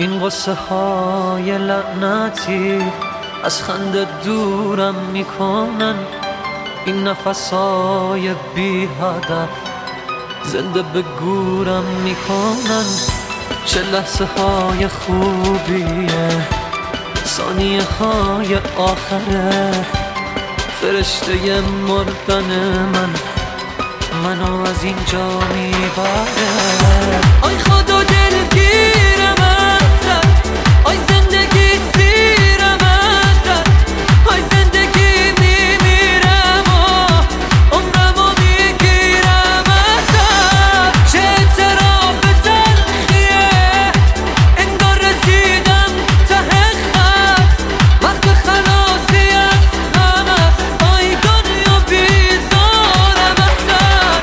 این قصه های لعنتی از خنده دورم میکنن، این نفس های بی هدف زنده به گورم میکنن. چه لحظه های خوبیه، ثانیه های آخره، فرشته مردن منو از اینجا میبره. آی خدا دلگیرم ازت، آی زندگی سیرم ازت، آی زندگی میمیرم و عمرمو میگیرم ازت. چه اعتراف تلخیه، انگار رسیدم ته خط، وقت خلاصی از غم است. آی دنیا بیزارم ازت.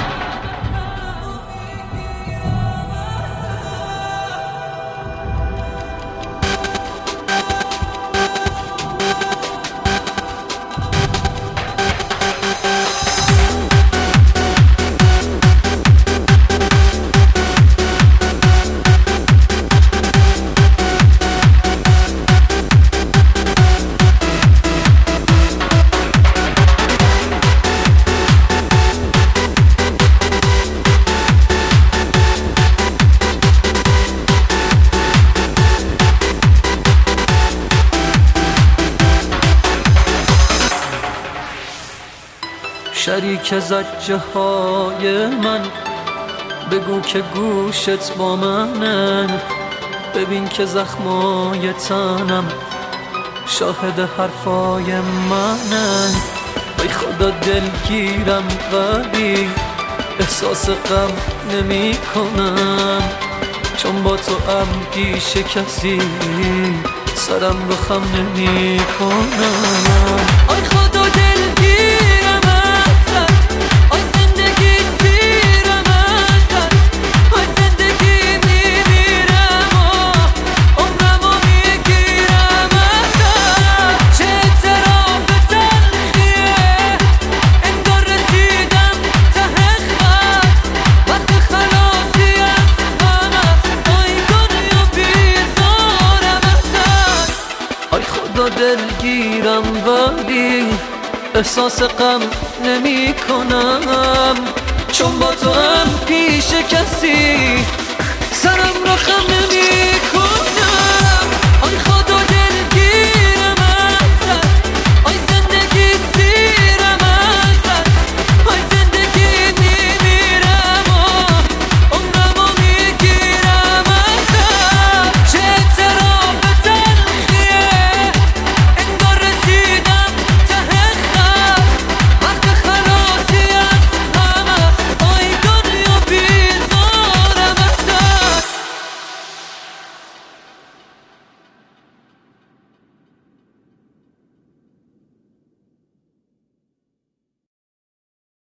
شریک زجه های من، بگو که گوشت با منه، ببین که زخمای تنم شاهد حرفای منه. ای خدا دلگیرم ولی احساس غم نمی کنم، چون با تو پیش کسی سرم رو خم نمی کنم. آی خدا دلگیرم ازت، آی زندگی سیرم ازت، آی زندگی میمیرم و عمرمو میگیرم ازت. چه اعتراف تلخیه، انگار رسیدم ته خط، وقت خلاصی از غم است. آی دنیا بیزارم ازت. آی خدا دلگیرم ولی احساس غم نمی کنم، چون با تو پیش کسی سرم رو خم نمی